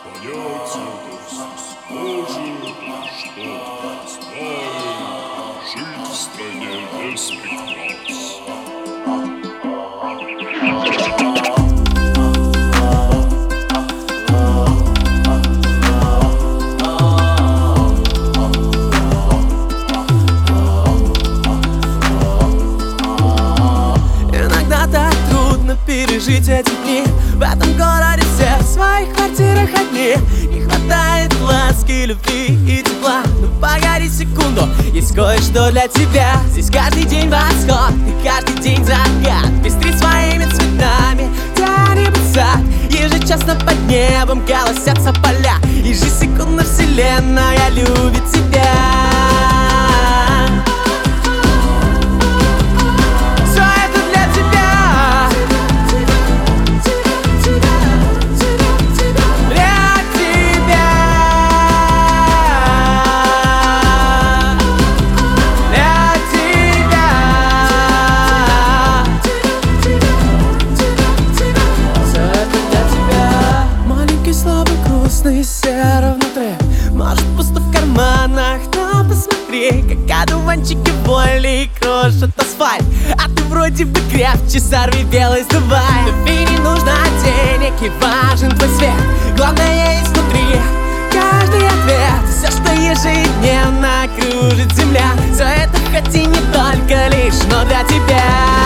понять это все сможет, что-то знаем, жить в стране без прикрас. Иногда так трудно пережить эти дни. В этом городе все в своих квартирах одни. Не хватает ласки, любви и тепла. Но погоди секунду, есть кое-что для тебя. Здесь каждый день восход и каждый день закат пестрит своими цветами, тянет сад. Ежечасно под небом колосятся поля. Ежесекундно вселенная любит тебя. И серо внутри, может пусто в карманах, но посмотри, как одуванчики воли крошат асфальт. А ты вроде бы крепче, сорви белый сдувай. Любви не нужно денег, и важен твой свет. Главное есть внутри каждый ответ. Все, что ежедневно кружит земля, все это хоть и не только лишь, но для тебя.